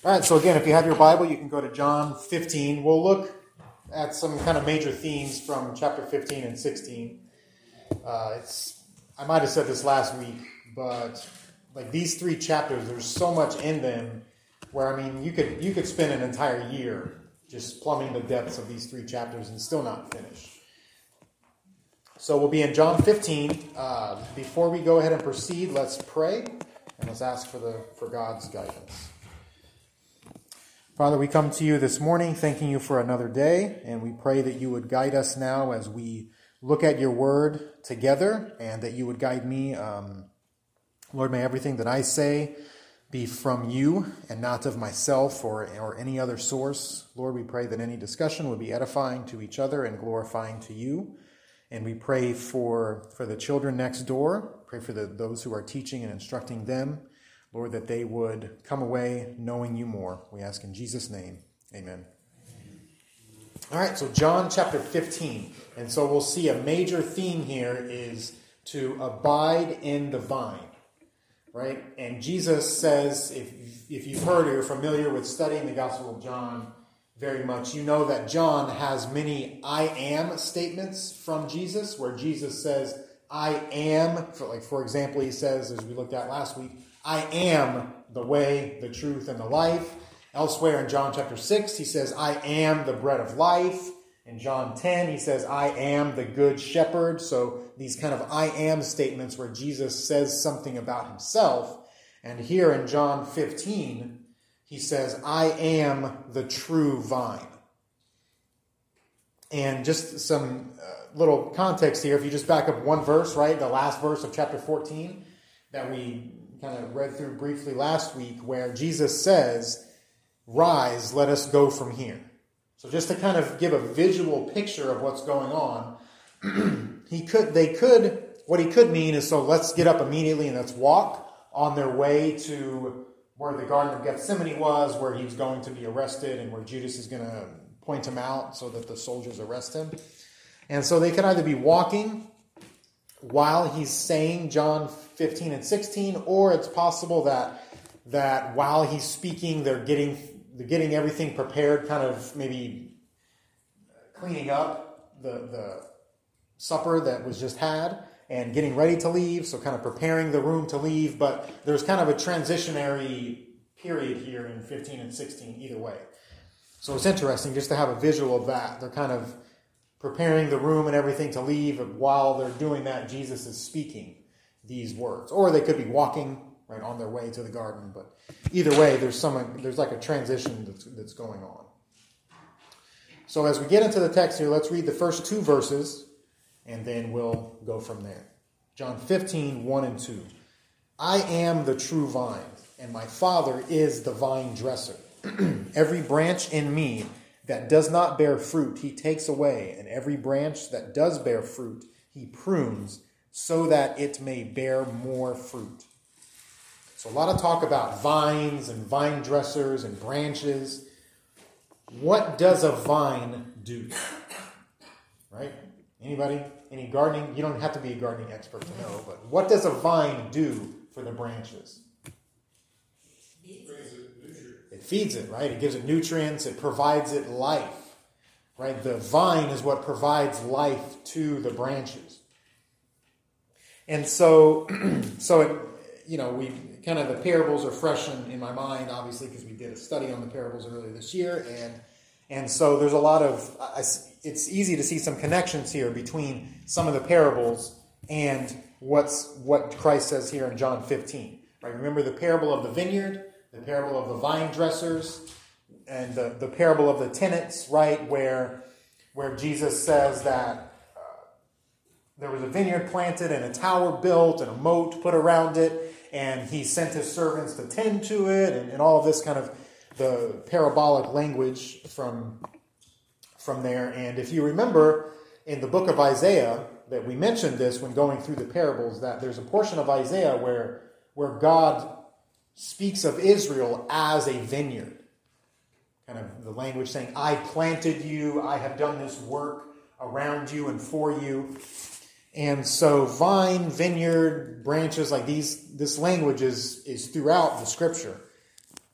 All right, so again, if you have your Bible, you can go to John 15. We'll look at some kind of major themes from chapter 15 and 16. I might have said this last week, but like these three chapters, there's so much in them where, I mean, you could spend an entire year just plumbing the depths of these three chapters and still not finish. So we'll be in John 15. Before we go ahead and proceed, let's pray and let's ask for God's guidance. Father, we come to you this morning thanking you for another day, and we pray that you would guide us now as we look at your word together, and that you would guide me. Lord, may everything that I say be from you and not of myself or any other source. Lord, we pray that any discussion would be edifying to each other and glorifying to you. And we pray for the children next door. Pray for those who are teaching and instructing them. Lord, that they would come away knowing you more. We ask in Jesus' name. Amen. All right, so John chapter 15. And so we'll see a major theme here is to abide in the vine. Right? And Jesus says, if you've heard or you're familiar with studying the Gospel of John very much, you know that John has many I am statements from Jesus, where Jesus says, I am. For example, he says, as we looked at last week, I am the way, the truth, and the life. Elsewhere in John chapter 6, he says, I am the bread of life. In John 10, he says, I am the good shepherd. So these kind of I am statements where Jesus says something about himself. And here in John 15, he says, I am the true vine. And just some little context here. If you just back up one verse, right? The last verse of chapter 14 that we kind of read through briefly last week, where Jesus says, rise, let us go from here. So just to kind of give a visual picture of what's going on, what he could mean is, so let's get up immediately and let's walk on their way to where the Garden of Gethsemane was, where he's going to be arrested and where Judas is going to point him out so that the soldiers arrest him. And so they could either be walking while he's saying John 15 and 16, or it's possible that while he's speaking, they're getting everything prepared, kind of maybe cleaning up the supper that was just had and getting ready to leave, so kind of preparing the room to leave. But there's kind of a transitionary period here in 15 and 16 either way. So it's interesting just to have a visual of that. They're kind of preparing the room and everything to leave, and while they're doing that, Jesus is speaking these words. Or they could be walking right on their way to the garden, but either way, there's like a transition that's going on. So as we get into the text here, let's read the first two verses, and then we'll go from there. John 15, 1 and 2. I am the true vine, and my Father is the vine dresser. Every branch in me that does not bear fruit, he takes away, and every branch that does bear fruit, he prunes, so that it may bear more fruit. So a lot of talk about vines and vine dressers and branches. What does a vine do? Right? Anybody? Any gardening? You don't have to be a gardening expert to know, but what does a vine do for the branches? It feeds it, right? It gives it nutrients. It provides it life, right? The vine is what provides life to the branches. And so we kind of, the parables are fresh in my mind, obviously, because we did a study on the parables earlier this year. And so there's a lot of, it's easy to see some connections here between some of the parables and what Christ says here in John 15. Right? Remember the parable of the vineyard, the parable of the vine dressers, and the parable of the tenants, right? Where Jesus says that there was a vineyard planted and a tower built and a moat put around it, and he sent his servants to tend to it, and all of this kind of the parabolic language from there. And if you remember in the book of Isaiah, that we mentioned this when going through the parables, that there's a portion of Isaiah where God speaks of Israel as a vineyard. Kind of the language saying, I planted you, I have done this work around you and for you. And so vine, vineyard, branches like these, this language is throughout the scripture.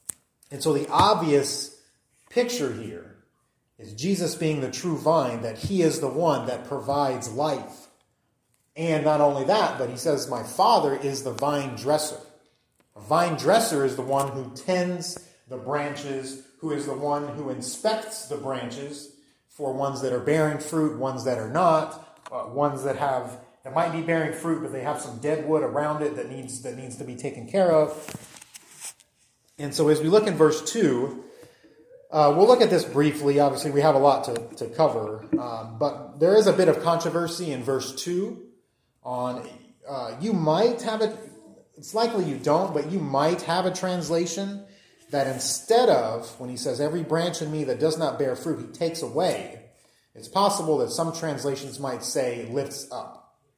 And so the obvious picture here is Jesus being the true vine, that he is the one that provides life. And not only that, but he says, my Father is the vine dresser. A vine dresser is the one who tends the branches, who is the one who inspects the branches for ones that are bearing fruit, ones that are not, ones that might be bearing fruit, but they have some dead wood around it that needs to be taken care of. And so as we look in verse 2, we'll look at this briefly. Obviously, we have a lot to cover, but there is a bit of controversy in verse 2 on, you might have it, it's likely you don't, but you might have a translation that instead of, when he says, every branch in me that does not bear fruit, he takes away. It's possible that some translations might say, lifts up.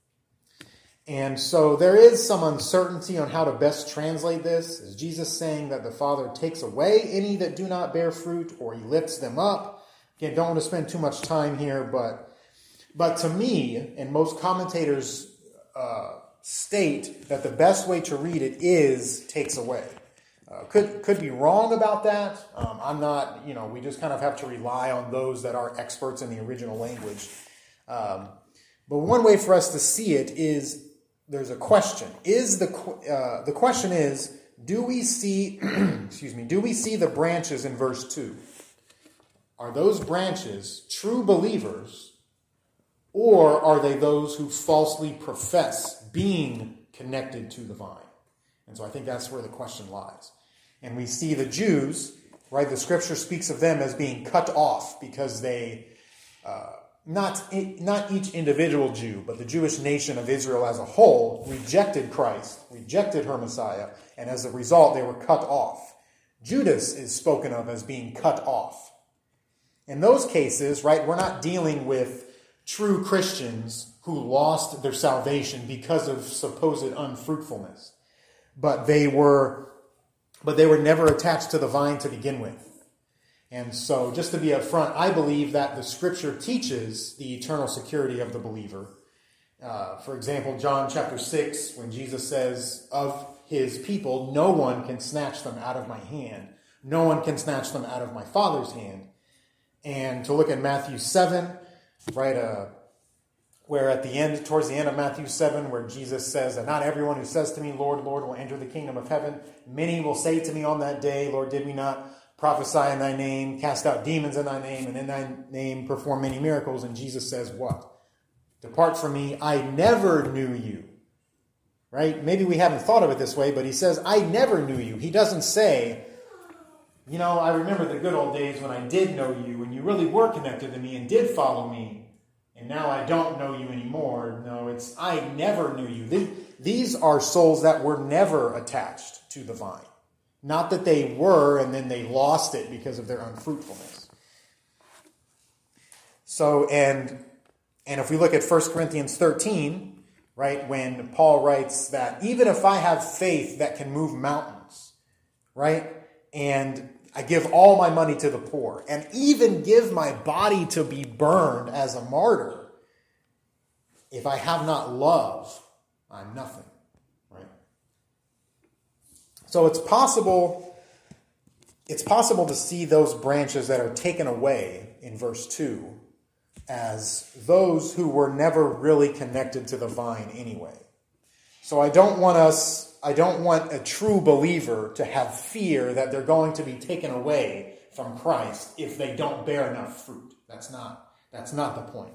And so there is some uncertainty on how to best translate this. Is Jesus saying that the Father takes away any that do not bear fruit, or he lifts them up? Again, don't want to spend too much time here, but to me, and most commentators state that the best way to read it is takes away. Could be wrong about that. I'm not, we just kind of have to rely on those that are experts in the original language. But one way for us to see it is there's a question. The question is, do we see the branches in verse 2? Are those branches true believers, or are they those who falsely profess being connected to the vine? And so I think that's where the question lies. And we see the Jews, right? The scripture speaks of them as being cut off because they, not each individual Jew, but the Jewish nation of Israel as a whole rejected Christ, rejected her Messiah, and as a result they were cut off. Judas is spoken of as being cut off. In those cases, right, we're not dealing with true Christians who lost their salvation because of supposed unfruitfulness. But they were never attached to the vine to begin with. And so, just to be upfront, I believe that the scripture teaches the eternal security of the believer. For example, John chapter 6, when Jesus says of his people, no one can snatch them out of my hand. No one can snatch them out of my Father's hand. And to look at Matthew 7, right, where towards the end of Matthew 7, where Jesus says that not everyone who says to me, Lord, Lord, will enter the kingdom of heaven. Many will say to me on that day, Lord, did we not prophesy in thy name, cast out demons in thy name, and in thy name perform many miracles? And Jesus says what? Depart from me, I never knew you. Right? Maybe we haven't thought of it this way, but he says, I never knew you. He doesn't say, I remember the good old days when I did know you, and you really were connected to me and did follow me, and now I don't know you anymore. No, it's I never knew you. These are souls that were never attached to the vine. Not that they were and then they lost it because of their unfruitfulness. So, and if we look at 1 Corinthians 13, right, when Paul writes that even if I have faith that can move mountains, right, and I give all my money to the poor, and even give my body to be burned as a martyr, if I have not love, I'm nothing, right? So it's possible to see those branches that are taken away in verse 2 as those who were never really connected to the vine anyway. So I don't want a true believer to have fear that they're going to be taken away from Christ if they don't bear enough fruit. That's not the point.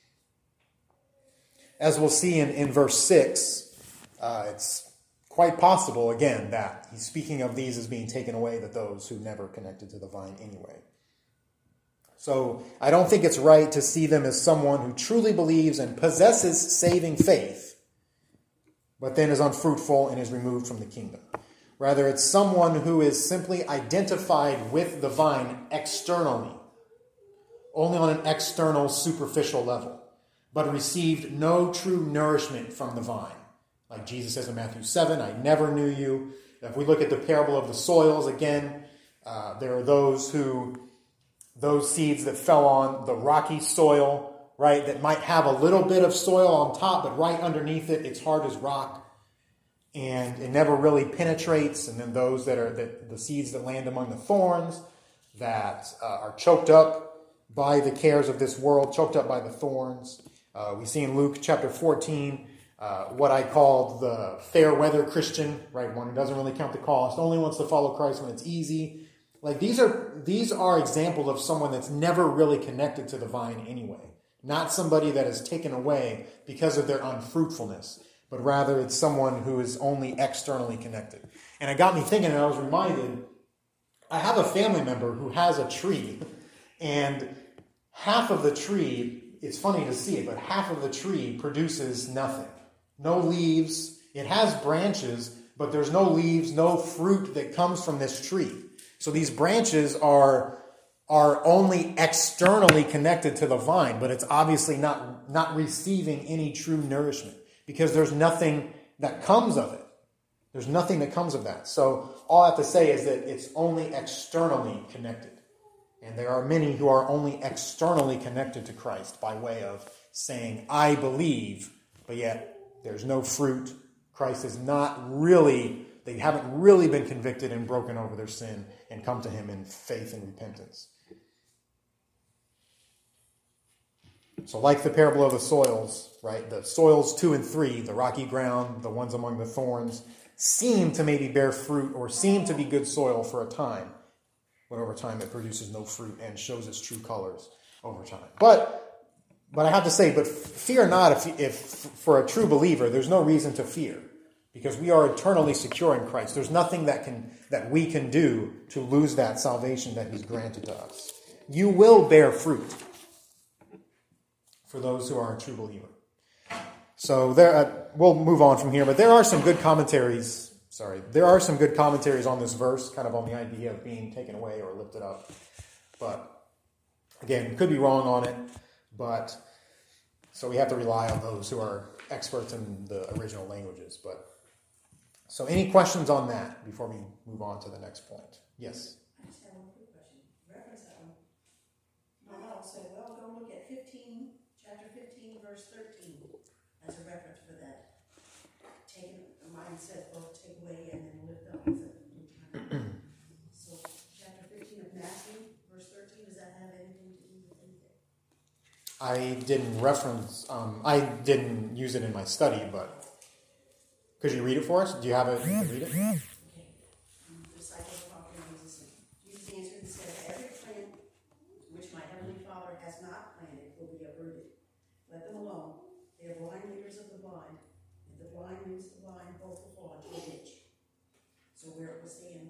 As we'll see in verse 6, it's quite possible, again, that he's speaking of these as being taken away, that those who never connected to the vine anyway. So I don't think it's right to see them as someone who truly believes and possesses saving faith, but then is unfruitful and is removed from the kingdom. Rather, it's someone who is simply identified with the vine externally, only on an external, superficial level, but received no true nourishment from the vine. Like Jesus says in Matthew 7, I never knew you. If we look at the parable of the soils, again, there are those seeds that fell on the rocky soil, right, that might have a little bit of soil on top, but right underneath it, it's hard as rock. and it never really penetrates. And then those that are the seeds that land among the thorns that are choked up by the cares of this world, choked up by the thorns. We see in Luke chapter 14 what I call the fair weather Christian, right? One who doesn't really count the cost, only wants to follow Christ when it's easy. Like these are examples of someone that's never really connected to the vine anyway. Not somebody that is taken away because of their unfruitfulness, but rather it's someone who is only externally connected. And it got me thinking, and I was reminded, I have a family member who has a tree, and half of the tree, it's funny to see it, but half of the tree produces nothing. No leaves. It has branches, but there's no leaves, no fruit that comes from this tree. So these branches are only externally connected to the vine, but it's obviously not receiving any true nourishment because there's nothing that comes of it. There's nothing that comes of that. So all I have to say is that it's only externally connected. And there are many who are only externally connected to Christ by way of saying, I believe, but yet there's no fruit. Christ is not really, they haven't really been convicted and broken over their sin and come to him in faith and repentance. So like the parable of the soils, right? The soils 2 and 3, the rocky ground, the ones among the thorns, seem to maybe bear fruit or seem to be good soil for a time. But over time it produces no fruit and shows its true colors over time. But I have to say, but fear not if for a true believer, there's no reason to fear. Because we are eternally secure in Christ. There's nothing that we can do to lose that salvation that he's granted to us. You will bear fruit for those who are a true believer. So we'll move on from here, but there are some good commentaries. There are some good commentaries on this verse, kind of on the idea of being taken away or lifted up. But again, we could be wrong on it, but so we have to rely on those who are experts in the original languages. But so any questions on that before we move on to the next point? Yes? I just have one quick question. Reference that one. My mom said, well, go look at chapter 15, verse 13 as a reference for that. Mine says both take away and then lift up. So chapter 15 of Matthew, verse 13, does that have anything to do with anything? I I didn't use it in my study, but could you read it for us? Do you have it? You can read it? Okay. The disciples of Jesus answered and said, every plant which my heavenly Father has not planted will be uprooted. Let them alone. They are blind leaders of the blind. If the blind leads the blind, both will fall into a ditch. So where it was saying,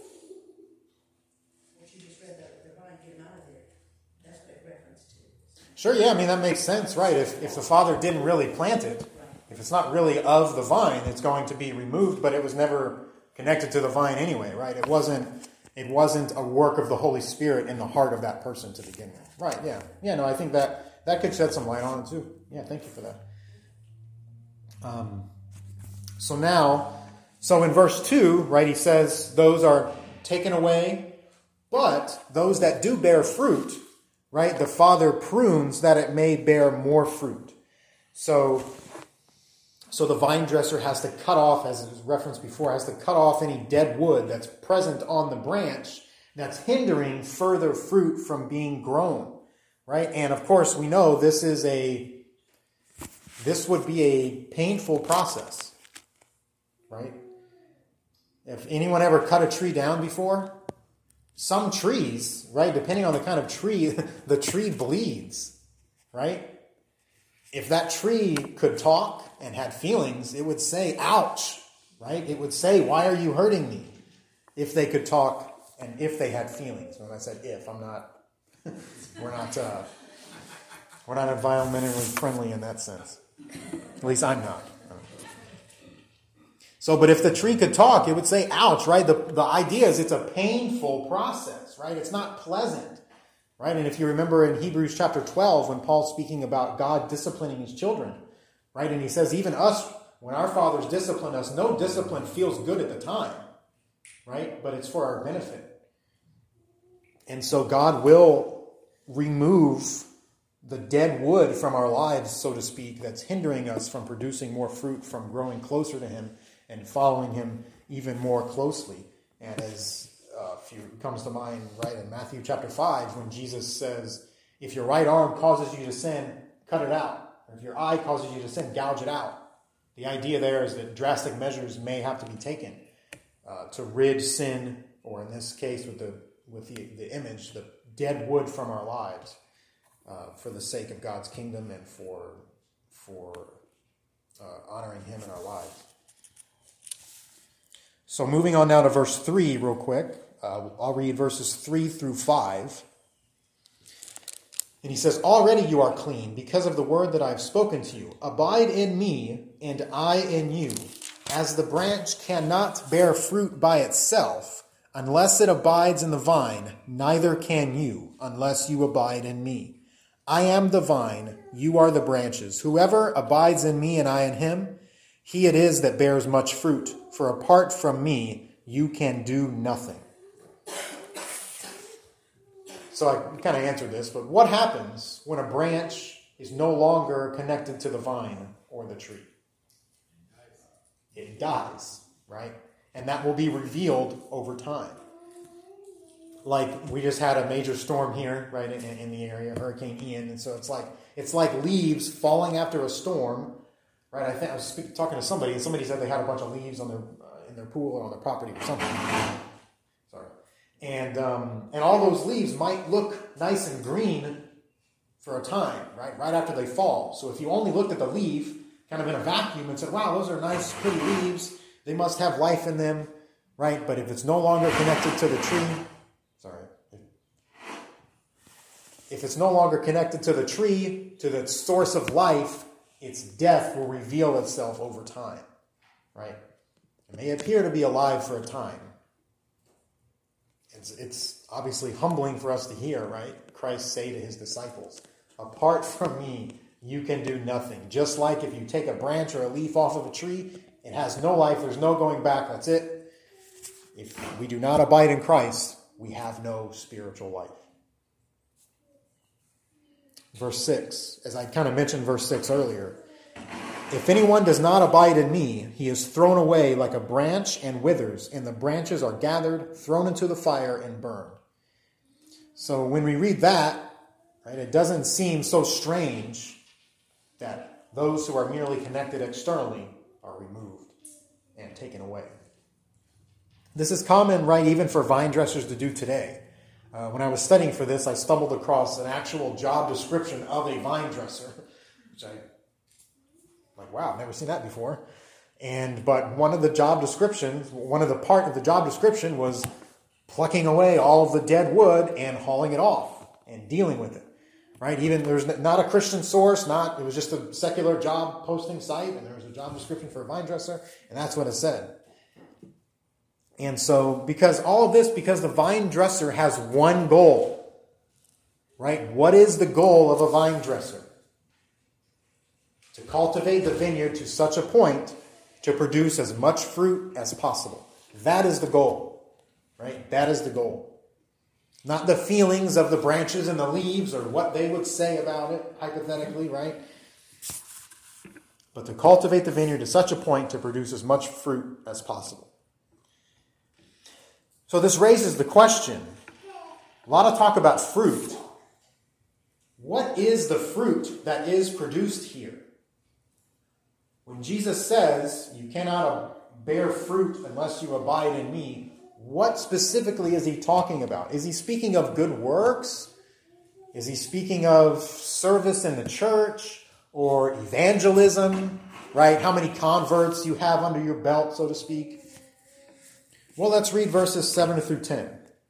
what you just read, the vine getting out of there, that's what it referenced to. Sure, yeah, I mean, that makes sense, right? If the Father didn't really plant it, if it's not really of the vine, it's going to be removed, but it was never connected to the vine anyway, right? It wasn't a work of the Holy Spirit in the heart of that person to begin with. Right, yeah. Yeah, no, I think that could shed some light on it too. Yeah, thank you for that. So in verse 2, right, he says, those are taken away, but those that do bear fruit, right, the Father prunes that it may bear more fruit. So the vine dresser has to cut off, as it was referenced before, has to cut off any dead wood that's present on the branch that's hindering further fruit from being grown, right? And of course, we know this would be a painful process, right? If anyone ever cut a tree down before, some trees, right, depending on the kind of tree, the tree bleeds, right? If that tree could talk and had feelings, it would say, ouch, right? It would say, why are you hurting me? If they could talk and if they had feelings. When I said if, we're not environmentally friendly in that sense. At least I'm not. So, but if the tree could talk, it would say, ouch, right? The idea is it's a painful process, right? It's not pleasant, right? And if you remember in Hebrews chapter 12, when Paul's speaking about God disciplining his children, right? And he says, even us, when our fathers discipline us, no discipline feels good at the time, right? But it's for our benefit. And so God will remove the dead wood from our lives, so to speak, that's hindering us from producing more fruit, from growing closer to him, and following him even more closely. And as comes to mind right in Matthew chapter 5, when Jesus says, if your right arm causes you to sin, cut it out. Or if your eye causes you to sin, gouge it out. The idea there is that drastic measures may have to be taken to rid sin, or in this case with the image, the dead wood from our lives, for the sake of God's kingdom and for honoring him in our lives. So moving on now to verse 3 real quick. I'll read verses 3 through 5. And he says, already you are clean because of the word that I have spoken to you. Abide in me, and I in you. As the branch cannot bear fruit by itself, unless it abides in the vine, neither can you, unless you abide in me. I am the vine, you are the branches. Whoever abides in me and I in him, he it is that bears much fruit. For apart from me, you can do nothing. So I kind of answered this, but what happens when a branch is no longer connected to the vine or the tree? It dies, right? And that will be revealed over time. Like we just had a major storm here, right, in the area, Hurricane Ian, and so it's like leaves falling after a storm, right? I think I was talking to somebody, and somebody said they had a bunch of leaves on in their pool or on their property or something. Sorry. And all those leaves might look nice and green for a time, right after they fall. So if you only looked at the leaf kind of in a vacuum and said, wow, those are nice, pretty leaves, they must have life in them, right? But if it's no longer connected to the tree, if it's no longer connected to the tree, to the source of life, its death will reveal itself over time, right? It may appear to be alive for a time. It's obviously humbling for us to hear, right? Christ say to his disciples, apart from me, you can do nothing. Just like if you take a branch or a leaf off of a tree, it has no life, there's no going back, that's it. If we do not abide in Christ, we have no spiritual life. Verse 6, as I kind of mentioned verse 6 earlier, if anyone does not abide in me, he is thrown away like a branch and withers, and the branches are gathered, thrown into the fire, and burned. So when we read that, right, it doesn't seem so strange that those who are merely connected externally are removed and taken away. This is common, right, even for vine dressers to do today. When I was studying for this, I stumbled across an actual job description of a vine dresser, which wow, I've never seen that before. But one of the part of the job description was plucking away all of the dead wood and hauling it off and dealing with it, right? Even there's not a Christian source, it was just a secular job posting site, and there was a job description for a vine dresser, and that's what it said. And so, because the vine dresser has one goal, right? What is the goal of a vine dresser? To cultivate the vineyard to such a point to produce as much fruit as possible. That is the goal, right? That is the goal. Not the feelings of the branches and the leaves or what they would say about it, hypothetically, right? But to cultivate the vineyard to such a point to produce as much fruit as possible. So this raises the question, a lot of talk about fruit. What is the fruit that is produced here? When Jesus says, you cannot bear fruit unless you abide in me, what specifically is he talking about? Is he speaking of good works? Is he speaking of service in the church or evangelism, right? How many converts you have under your belt, so to speak? Well, let's read verses 7 through 10.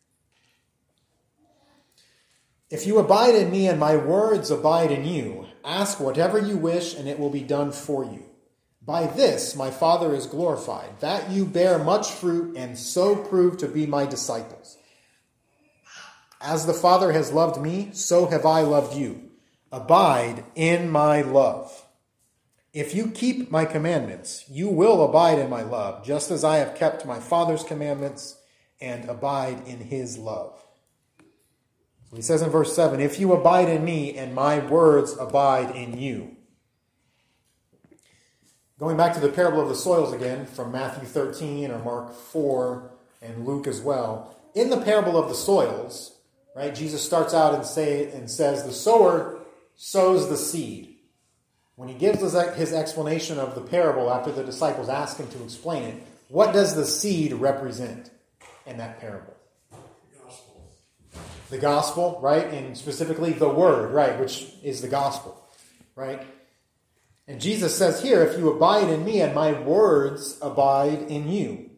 If you abide in me and my words abide in you, ask whatever you wish and it will be done for you. By this my Father is glorified, that you bear much fruit and so prove to be my disciples. As the Father has loved me, so have I loved you. Abide in my love. If you keep my commandments, you will abide in my love, just as I have kept my Father's commandments and abide in his love. So he says in verse 7, if you abide in me and my words abide in you. Going back to the parable of the soils again, from Matthew 13 or Mark 4 and Luke as well. In the parable of the soils, right, Jesus starts out and says, the sower sows the seed. When he gives his explanation of the parable after the disciples ask him to explain it, what does the seed represent in that parable? The gospel, right? And specifically the word, right, which is the gospel, right? And Jesus says here, if you abide in me and my words abide in you,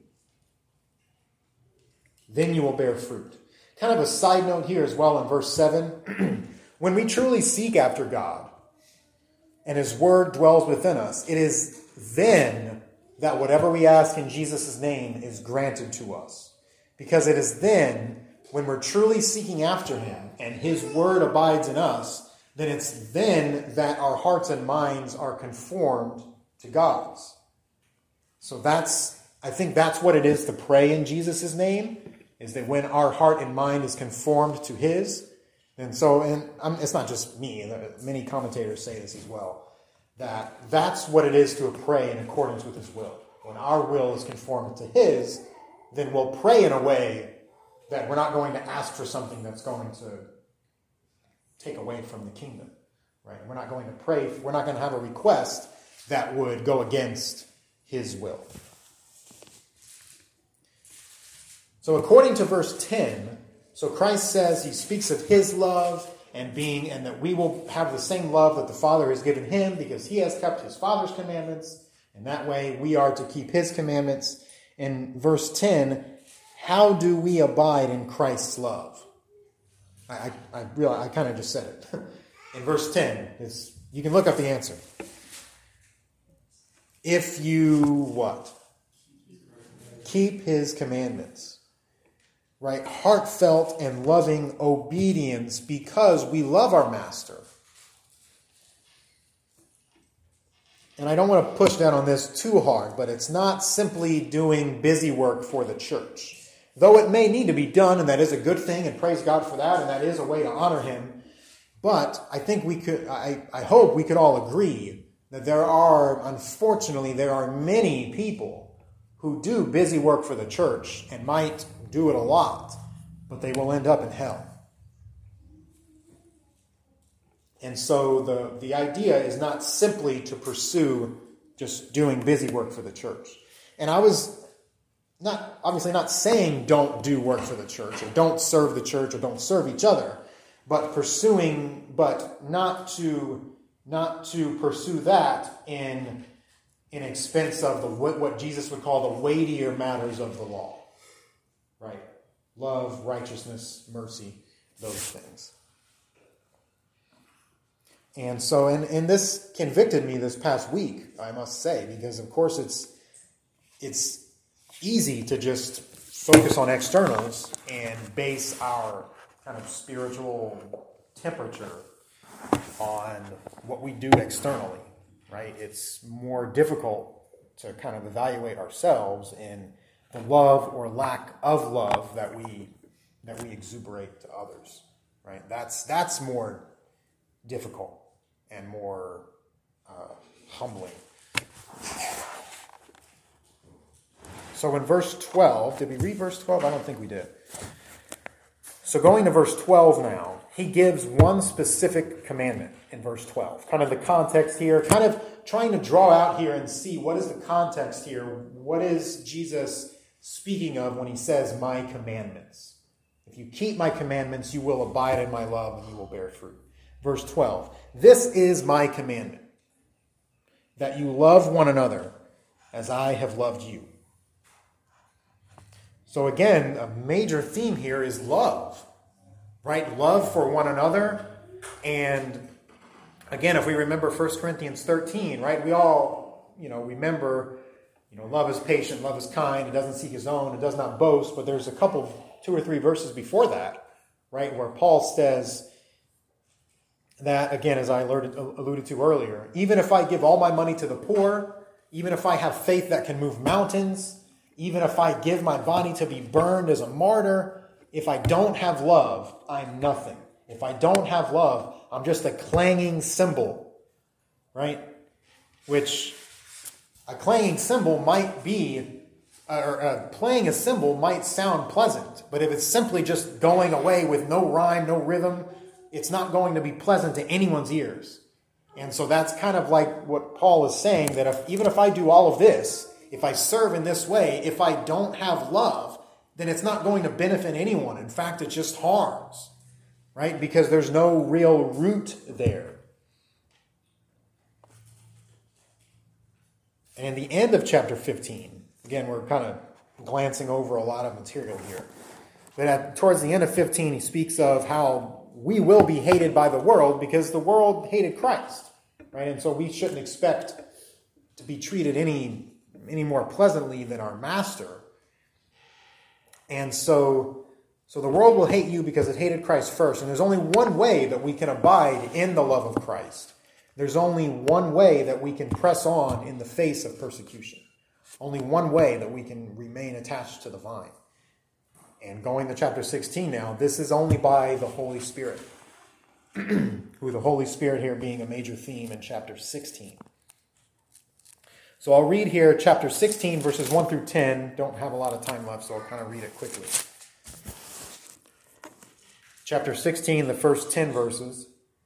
then you will bear fruit. Kind of a side note here as well in verse 7. When we truly seek after God and his word dwells within us, it is then that whatever we ask in Jesus' name is granted to us. Because it is then, when we're truly seeking after him and his word abides in us, then it's then that our hearts and minds are conformed to God's. So I think that's what it is to pray in Jesus' name, is that when our heart and mind is conformed to his. And it's not just me, many commentators say this as well, that's what it is to pray in accordance with his will. When our will is conformed to his, then we'll pray in a way that we're not going to ask for something that's going to take away from the kingdom, right? We're not going to pray, we're not going to have a request that would go against his will. So according to verse 10, so Christ says, he speaks of his love and that we will have the same love that the Father has given him because he has kept his Father's commandments, and that way we are to keep his commandments. In verse 10, how do we abide in Christ's love? I kind of just said it. In verse 10, you can look up the answer. If you what? Keep his commandments. Right? Heartfelt and loving obedience because we love our master. And I don't want to push down on this too hard, but it's not simply doing busy work for the church. Though it may need to be done, and that is a good thing, and praise God for that, and that is a way to honor him. But I think I hope we could all agree that unfortunately, there are many people who do busy work for the church and might do it a lot, but they will end up in hell. And so the idea is not simply to pursue just doing busy work for the church. And I was obviously not saying don't do work for the church or don't serve the church or don't serve each other, but not to pursue that in expense of what Jesus would call the weightier matters of the law. Right? Love, righteousness, mercy, those things. And so, and this convicted me this past week, I must say, because of course it's easy to just focus on externals and base our kind of spiritual temperature on what we do externally, right? It's more difficult to kind of evaluate ourselves in the love or lack of love that we exuberate to others, right? That's more difficult and more humbling. So in verse 12, did we read verse 12? I don't think we did. So going to verse 12 now, he gives one specific commandment in verse 12. Kind of the context here, kind of trying to draw out here and see what is the context here. What is Jesus speaking of when he says, my commandments? If you keep my commandments, you will abide in my love and you will bear fruit. Verse 12, this is my commandment, that you love one another as I have loved you. So again, a major theme here is love, right? Love for one another. And again, if we remember 1 Corinthians 13, right? We all, remember, love is patient, love is kind, it doesn't seek his own, it does not boast. But there's 2 or 3 verses before that, right? Where Paul says that, again, as I alluded to earlier, even if I give all my money to the poor, even if I have faith that can move mountains, even if I give my body to be burned as a martyr, if I don't have love, I'm nothing. If I don't have love, I'm just a clanging cymbal, right? Which A clanging cymbal might be, or playing a cymbal might sound pleasant, but if it's simply just going away with no rhyme, no rhythm, it's not going to be pleasant to anyone's ears. And so that's kind of like what Paul is saying, that even if I do all of this, if I serve in this way, if I don't have love, then it's not going to benefit anyone. In fact, it just harms, right? Because there's no real root there. And in the end of chapter 15, again, we're kind of glancing over a lot of material here. But towards the end of 15, he speaks of how we will be hated by the world because the world hated Christ, right? And so we shouldn't expect to be treated any more pleasantly than our master. And so the world will hate you because it hated Christ first. And there's only one way that we can abide in the love of Christ. There's only one way that we can press on in the face of persecution. Only one way that we can remain attached to the vine. And going to chapter 16 now, this is only by the Holy Spirit. Who the Holy Spirit here being a major theme in chapter 16. So I'll read here chapter 16, verses 1 through 10. Don't have a lot of time left, so I'll kind of read it quickly. Chapter 16, the first 10 verses.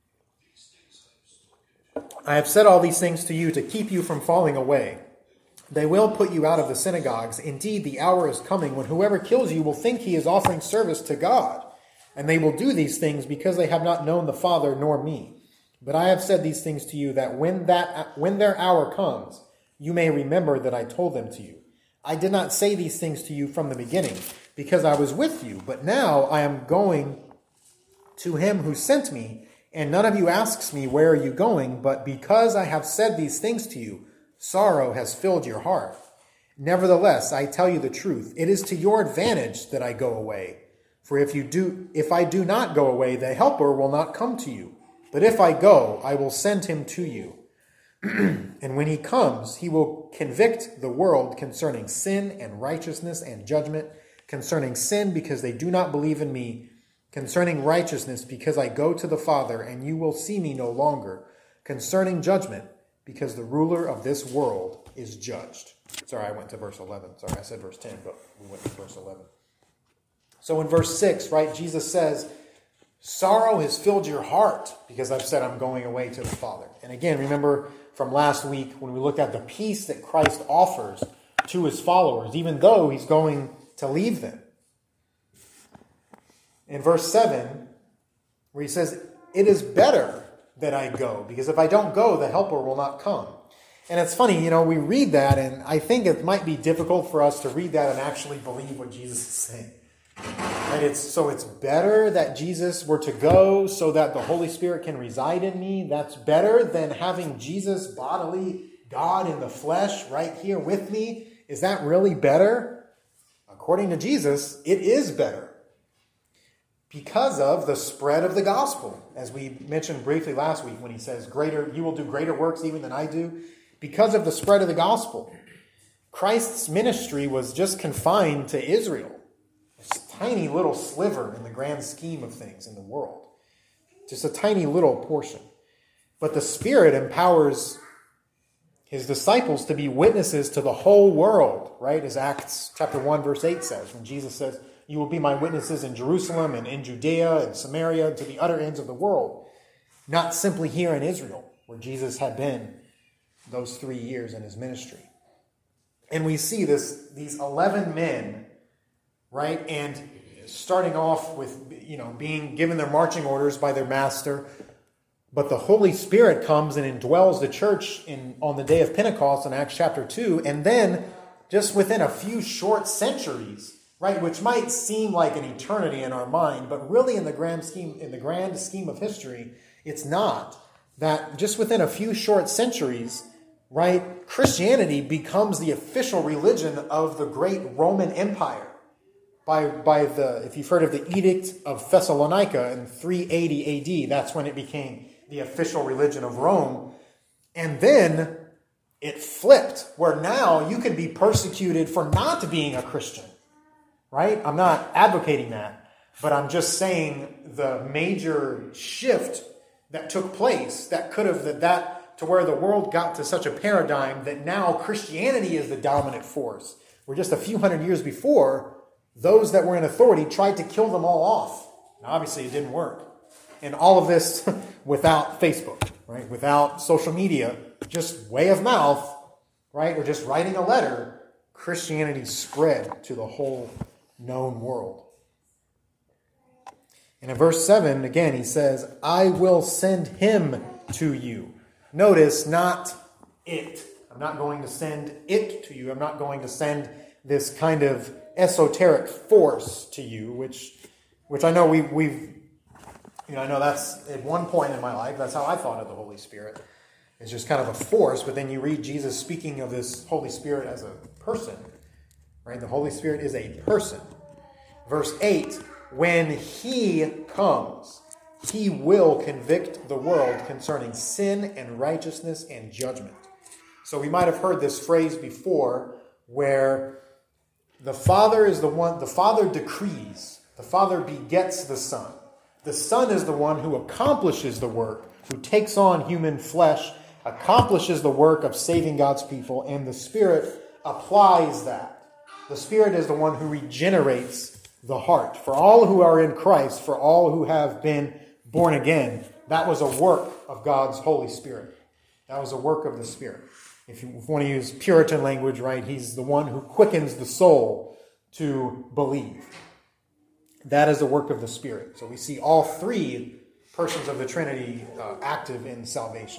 I have said all these things to you to keep you from falling away. They will put you out of the synagogues. Indeed, the hour is coming when whoever kills you will think he is offering service to God. And they will do these things because they have not known the Father nor me. But I have said these things to you that when their hour comes, you may remember that I told them to you. I did not say these things to you from the beginning because I was with you. But now I am going to him who sent me, and none of you asks me, where are you going? But because I have said these things to you, sorrow has filled your heart. Nevertheless, I tell you the truth. It is to your advantage that I go away. For if I do not go away, the Helper will not come to you. But if I go, I will send him to you. And when he comes, he will convict the world concerning sin and righteousness and judgment. Concerning sin, because they do not believe in me. Concerning righteousness, because I go to the Father, and you will see me no longer. Concerning judgment, because the ruler of this world is judged. Sorry, I went to verse 11. Sorry, I said verse 10, but we went to verse 11. So in verse 6, right, Jesus says, sorrow has filled your heart because I've said I'm going away to the Father. And again, remember from last week when we looked at the peace that Christ offers to his followers, even though he's going to leave them. In verse 7, where he says, it is better that I go, because if I don't go, the Helper will not come. And it's funny, we read that, and I think it might be difficult for us to read that and actually believe what Jesus is saying. And it's better that Jesus were to go so that the Holy Spirit can reside in me. That's better than having Jesus bodily, God in the flesh, right here with me. Is that really better? According to Jesus, it is better. Because of the spread of the gospel, as we mentioned briefly last week when he says, you will do greater works even than I do. Because of the spread of the gospel, Christ's ministry was just confined to Israel. It's a tiny little sliver in the grand scheme of things in the world. Just a tiny little portion. But the Spirit empowers his disciples to be witnesses to the whole world, right? As Acts chapter 1 verse 8 says, when Jesus says, you will be my witnesses in Jerusalem and in Judea and Samaria and to the utter ends of the world. Not simply here in Israel, where Jesus had been those 3 years in his ministry. And we see these 11 men, right? And starting off with, being given their marching orders by their master. But the Holy Spirit comes and indwells the church on the day of Pentecost in Acts chapter 2. And then just within a few short centuries, right, which might seem like an eternity in our mind, but really in the grand scheme of history, it's not. That just within a few short centuries, right, Christianity becomes the official religion of the great Roman Empire. If you've heard of the Edict of Thessalonica in 380 AD, that's when it became the official religion of Rome. And then it flipped, where now you can be persecuted for not being a Christian. Right? I'm not advocating that, but I'm just saying the major shift that took place that to where the world got to such a paradigm that now Christianity is the dominant force. Where just a few hundred years before, those that were in authority tried to kill them all off. Now, obviously, it didn't work. And all of this without Facebook, right? Without social media, just way of mouth, right? Or just writing a letter, Christianity spread to the whole known world. And in verse 7, again, he says, I will send him to you. Notice, not it. I'm not going to send it to you. I'm not going to send this kind of esoteric force to you, which I know I know that's at one point in my life, that's how I thought of the Holy Spirit. It's just kind of a force, but then you read Jesus speaking of this Holy Spirit as a person, right? The Holy Spirit is a person. Verse 8, when he comes, he will convict the world concerning sin and righteousness and judgment. So we might have heard this phrase before where the Father is the one, the Father decrees, the Father begets the Son. The Son is the one who accomplishes the work, who takes on human flesh, accomplishes the work of saving God's people, and the Spirit applies that. The Spirit is the one who regenerates the heart. For all who are in Christ, for all who have been born again, that was a work of God's Holy Spirit. That was a work of the Spirit. If you want to use Puritan language, right, he's the one who quickens the soul to believe. That is the work of the Spirit. So we see all three persons of the Trinity active in salvation.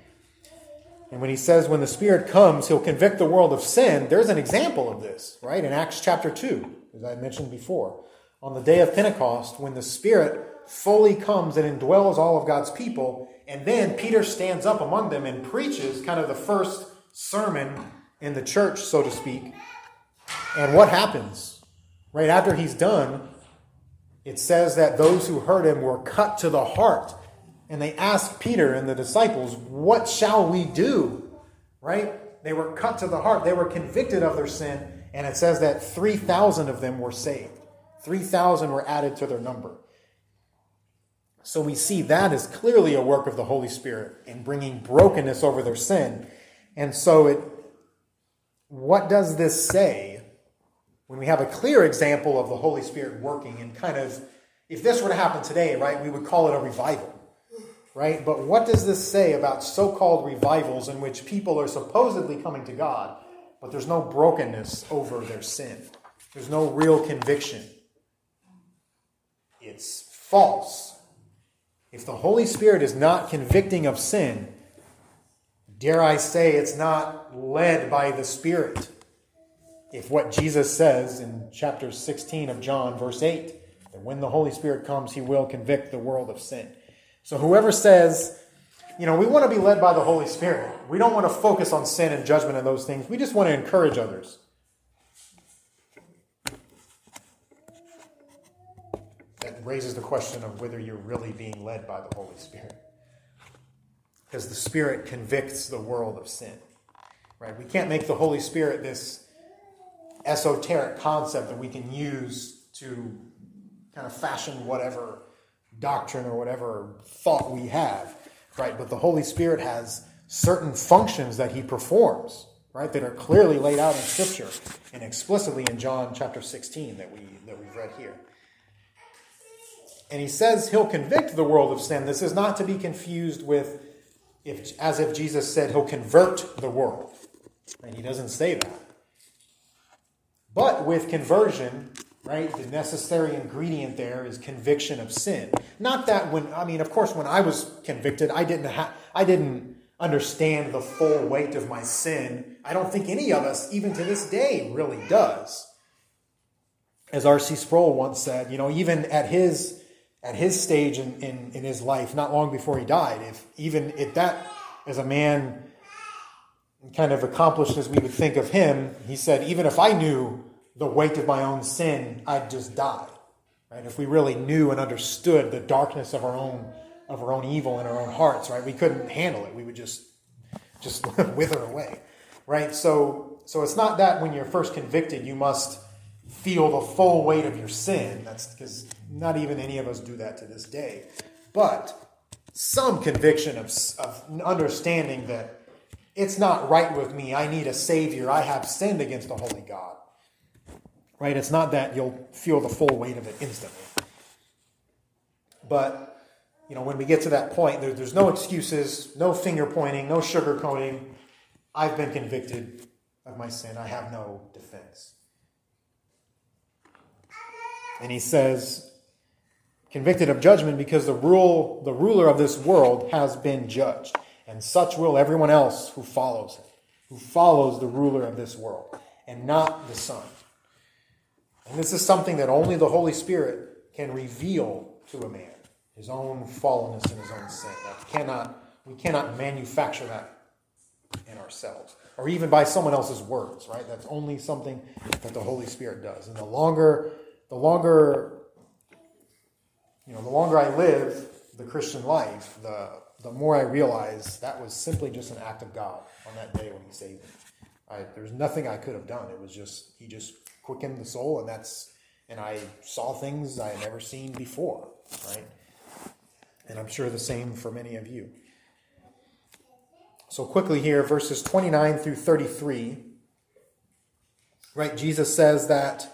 And when he says when the Spirit comes, he'll convict the world of sin, there's an example of this, right? In Acts chapter 2, as I mentioned before. On the day of Pentecost, when the Spirit fully comes and indwells all of God's people, and then Peter stands up among them and preaches kind of the first sermon in the church, so to speak. And what happens? Right after he's done, it says that those who heard him were cut to the heart. And they asked Peter and the disciples, what shall we do? Right? They were cut to the heart. They were convicted of their sin. And it says that 3,000 of them were saved. 3,000 were added to their number. So we see that is clearly a work of the Holy Spirit in bringing brokenness over their sin. And so what does this say when we have a clear example of the Holy Spirit working and kind of, if this were to happen today, right, we would call it a revival, right? But what does this say about so-called revivals in which people are supposedly coming to God, but there's no brokenness over their sin? There's no real conviction. It's false. If the Holy Spirit is not convicting of sin, dare I say it's not led by the Spirit. If what Jesus says in chapter 16 of John, verse 8, that when the Holy Spirit comes, he will convict the world of sin. So whoever says, we want to be led by the Holy Spirit. We don't want to focus on sin and judgment and those things. We just want to encourage others. That raises the question of whether you're really being led by the Holy Spirit. Because the Spirit convicts the world of sin. Right? We can't make the Holy Spirit this esoteric concept that we can use to kind of fashion whatever doctrine or whatever thought we have. Right? But the Holy Spirit has certain functions that he performs, right, that are clearly laid out in Scripture and explicitly in John chapter 16 that we've read here. And he says he'll convict the world of sin. This is not to be confused with as if Jesus said he'll convert the world. And he doesn't say that. But with conversion, right, the necessary ingredient there is conviction of sin. Not that of course, when I was convicted, I didn't understand the full weight of my sin. I don't think any of us, even to this day, really does. As R.C. Sproul once said, even at his stage in his life, not long before he died, if that as a man kind of accomplished as we would think of him, he said, even if I knew the weight of my own sin, I'd just die. Right? If we really knew and understood the darkness of our own evil in our own hearts, right, we couldn't handle it. We would just wither away. Right? So it's not that when you're first convicted, you must feel the full weight of your sin. That's because not even any of us do that to this day. But some conviction of understanding that it's not right with me. I need a Savior. I have sinned against the holy God. Right? It's not that you'll feel the full weight of it instantly. But, when we get to that point, there's no excuses, no finger pointing, no sugarcoating. I've been convicted of my sin. I have no defense. And he says, convicted of judgment because the ruler of this world has been judged. And such will everyone else who follows him, who follows the ruler of this world, and not the Son. And this is something that only the Holy Spirit can reveal to a man, his own fallenness and his own sin. We cannot manufacture that in ourselves, or even by someone else's words, right? That's only something that the Holy Spirit does. And the longer I live the Christian life, the more I realize that was simply just an act of God on that day when he saved me. There's nothing I could have done. It was just, he just quickened the soul, and I saw things I had never seen before, right? And I'm sure the same for many of you. So quickly here, verses 29 through 33, right? Jesus says that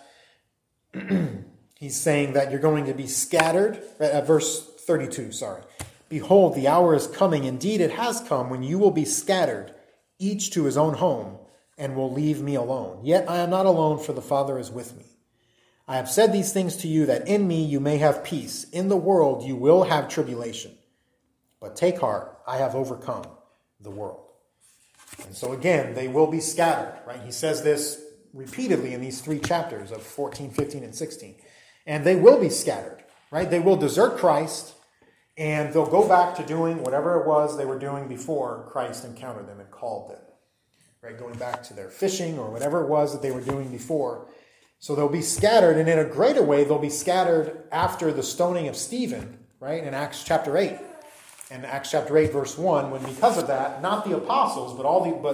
he's saying that you're going to be scattered. Verse 32, sorry. Behold, the hour is coming. Indeed, it has come when you will be scattered, each to his own home, and will leave me alone. Yet I am not alone, for the Father is with me. I have said these things to you, that in me you may have peace. In the world you will have tribulation. But take heart, I have overcome the world. And so again, they will be scattered, right? He says this repeatedly in these 3 chapters of 14, 15, and 16. And they will be scattered, right? They will desert Christ, and they'll go back to doing whatever it was they were doing before Christ encountered them and called them, right? Going back to their fishing or whatever it was that they were doing before. So they'll be scattered, and in a greater way, they'll be scattered after the stoning of Stephen, right? In Acts chapter 8. In Acts chapter 8, verse 1, when because of that, not the apostles, but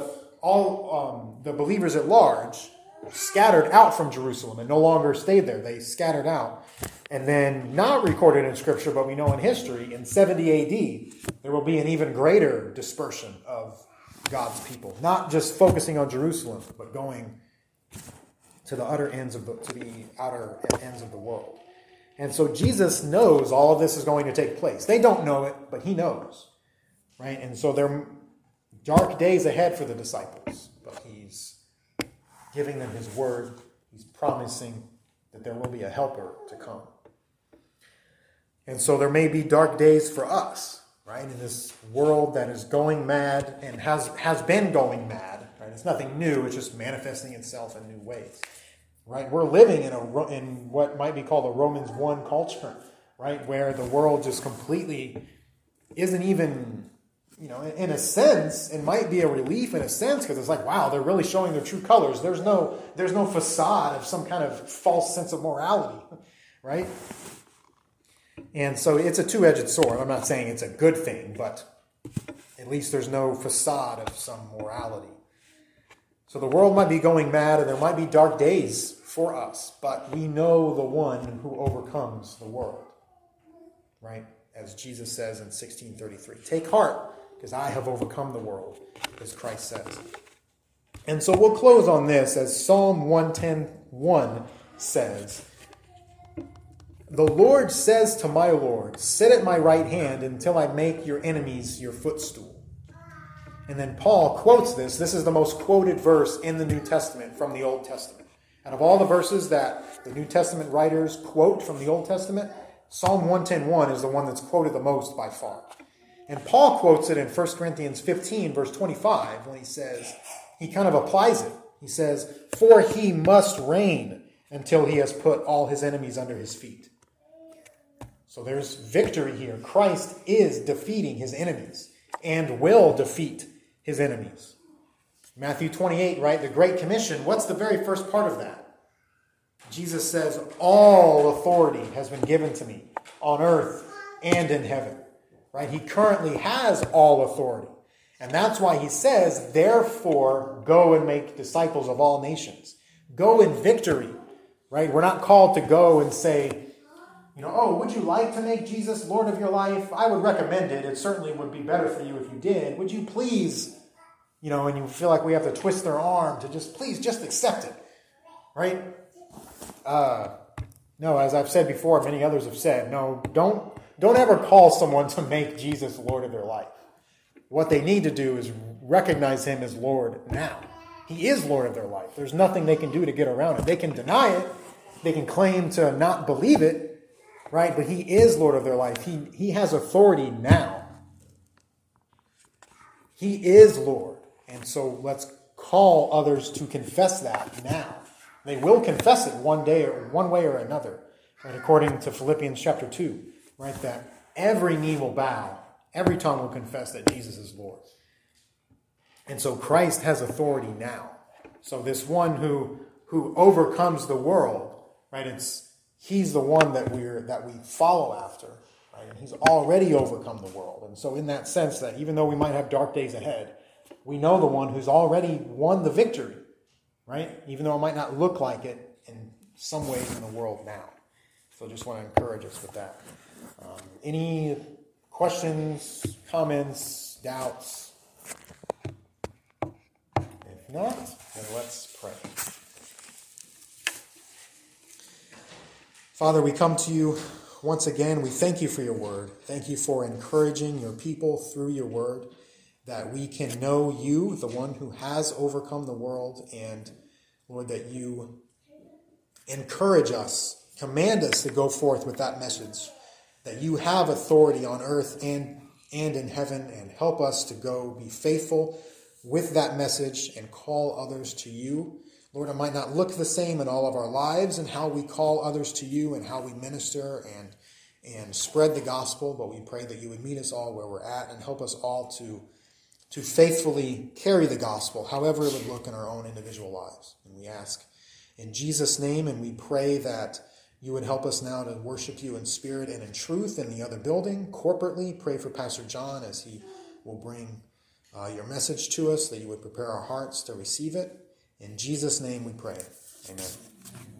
all the believers at large scattered out from Jerusalem and no longer stayed there. They scattered out. And then, not recorded in Scripture, but we know in history, in 70 AD, there will be an even greater dispersion of God's people. Not just focusing on Jerusalem, but going to the outer ends of the world. And so Jesus knows all of this is going to take place. They don't know it, but he knows. Right? And so there are dark days ahead for the disciples, but he's giving them his word. He's promising that there will be a helper to come. And so there may be dark days for us, right? In this world that is going mad and has been going mad. Right? It's nothing new. It's just manifesting itself in new ways. Right? We're living in what might be called a Romans 1 culture, right? Where the world just completely isn't even, in a sense, it might be a relief in a sense, because it's like, wow, they're really showing their true colors. There's no facade of some kind of false sense of morality, right? And so it's a two-edged sword. I'm not saying it's a good thing, but at least there's no facade of some morality. So the world might be going mad, and there might be dark days for us, but we know the one who overcomes the world, right? As Jesus says in 16:33, take heart, because I have overcome the world, as Christ says. And so we'll close on this, as Psalm 110:1 says, the Lord says to my Lord, sit at my right hand until I make your enemies your footstool. And then Paul quotes this. This is the most quoted verse in the New Testament from the Old Testament. Out of all the verses that the New Testament writers quote from the Old Testament, Psalm 110:1 is the one that's quoted the most by far. And Paul quotes it in 1 Corinthians 15, verse 25, when he says, he kind of applies it. He says, for he must reign until he has put all his enemies under his feet. So there's victory here. Christ is defeating his enemies and will defeat his enemies. Matthew 28, right? The Great Commission. What's the very first part of that? Jesus says, all authority has been given to me on earth and in heaven. Right? He currently has all authority. And that's why he says, therefore, go and make disciples of all nations. Go in victory. Right? We're not called to go and say, oh, would you like to make Jesus Lord of your life? I would recommend it. It certainly would be better for you if you did. Would you please, and you feel like we have to twist their arm to please just accept it, right? No, as I've said before, many others have said, no, don't ever call someone to make Jesus Lord of their life. What they need to do is recognize him as Lord now. He is Lord of their life. There's nothing they can do to get around it. They can deny it. They can claim to not believe it, right? But he is Lord of their life. He has authority now. He is Lord. And so let's call others to confess that now. They will confess it one day or one way or another, right? According to Philippians chapter 2, right? That every knee will bow, every tongue will confess that Jesus is Lord. And so Christ has authority now. So this one who overcomes the world, right? He's the one that we follow after, right? And he's already overcome the world. And so in that sense, that even though we might have dark days ahead, we know the one who's already won the victory, right? Even though it might not look like it in some ways in the world now. So I just want to encourage us with that. Any questions, comments, doubts? If not, then let's pray. Father, we come to you once again. We thank you for your word. Thank you for encouraging your people through your word, that we can know you, the one who has overcome the world, and Lord, that you encourage us, command us to go forth with that message, that you have authority on earth and in heaven, and help us to go be faithful with that message and call others to you. Lord, it might not look the same in all of our lives and how we call others to you and how we minister and spread the gospel, but we pray that you would meet us all where we're at and help us all to faithfully carry the gospel, however it would look in our own individual lives. And we ask in Jesus' name, and we pray that you would help us now to worship you in spirit and in truth in the other building, corporately. Pray for Pastor John as he will bring your message to us, that you would prepare our hearts to receive it. In Jesus' name we pray. Amen.